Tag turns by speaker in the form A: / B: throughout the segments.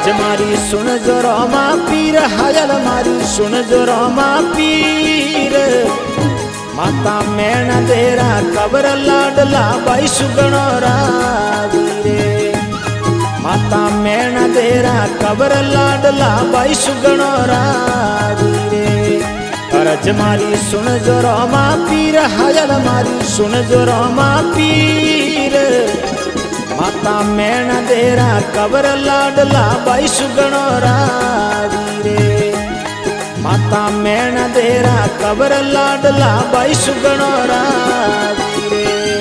A: अरज मारी सुन जो रामा पीर हायल मारी सुन जो रामा पीर माता मैण तेरा कबर लाडला बाई सुगणो रावीरे माता मैण तेरा कबर लाडला बाई सुगणो रावीरे अरज मारी सुन जो रामा पीर हायल मारी सुन जो रामा पीर माता मैण तेरा कबर लाडला बाई सुगणो रावीरे माता मैण तेरा कबर लाडला बाई सुगणो रावीरे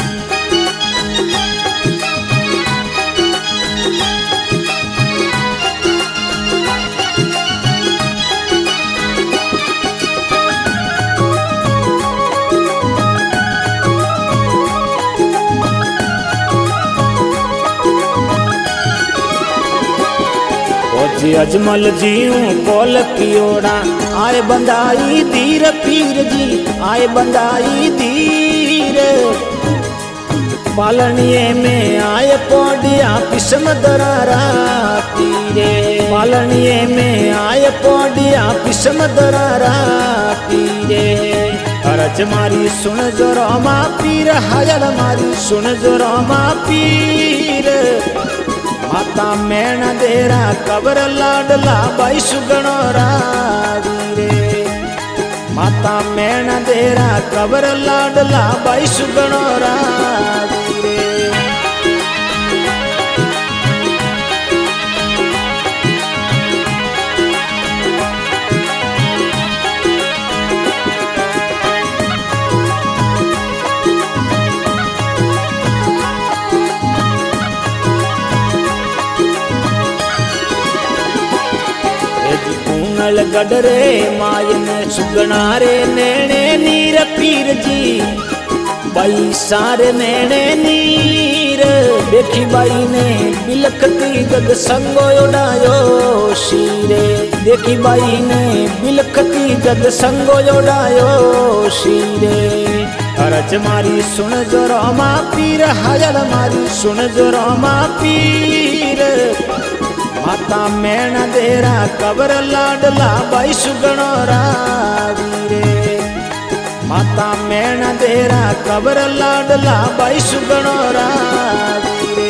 A: अजमल जीऊं कोल कियोड़ा आए बंदाई धीर पीर जी आए बंदाई धीर पालनिए में आए पौडिया पिसम दरारा पीरे पालनिए में आए पौडिया पिसम दरारा पीरे अरज मारी सुन जो रामा पीर हायल मारी सुन जो रामा पीर माता मैण तेरा कबर लाडला बाई सुगणो रावीरे माता मैण तेरा कबर लाडला बाई सुगणो रावीरे गडरे मायन सुगणारे नैणे नीर पीर जी बाई सारे नैणे नीर देखी बाई ने बिलखती जग संगो उड़ायो शीरे देखी बाई ने बिलखती जग संगो उड़ायो शीरे अरज मारी सुन जो रामा पीर हायल मारी सुन जो रामा पीर माता मैण तेरा कबर लाडला बाई सुगणो रावीरे माता मैण तेरा कबर लाडला बाई सुगणो रावीरे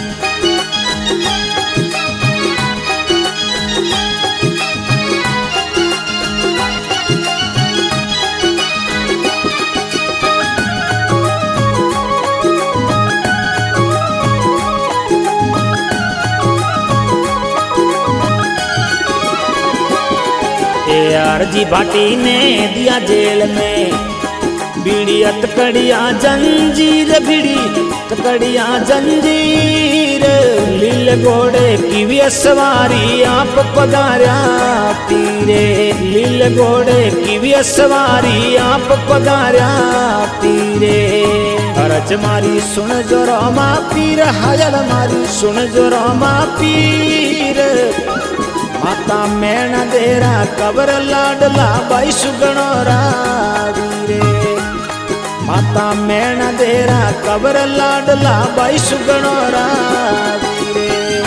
A: अर्जी भाटी ने दिया जेल में बीड़ी अतकड़िया जंजीर बीड़ी तकड़िया जंजीर लील घोड़े की भी सवारी आप पधारा तीरे लील घोड़े की भी सवारी आप पधारा तीरे अरज मारी सुन जो रामा पीर हायल मारी सुन जो रामा पीर माता मैण तेरा कबर लाडला बाई सुगणो रावीरे माता मैण तेरा कबर लाडला बाई सुगणो रावीरे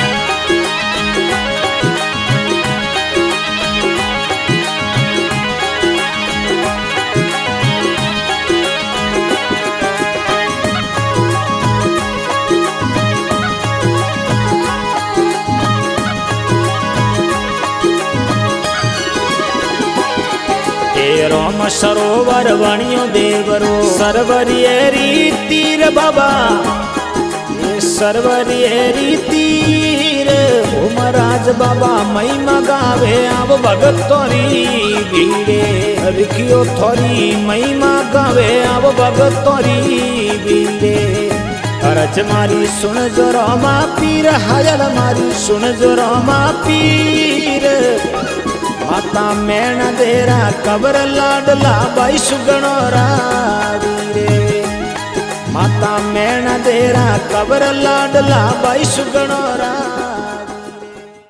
A: राम सरोवर वणियो देवरो सरवरिये रीतीर बाबा ये सरवरिये तीर उमराज बाबा महिमा गावे आव भगत तोरी भीड़े रिखियो थोरी महिमा गावे आव भगत तोरी भीड़े अरज मारी सुन जो रामा पीर हायल मारी सुन जो रामा पीर माता मैण तेरा कबर लाडला बाई सुगणो रावीरे माता मैण तेरा कबर लाडला बाई सुगणो रा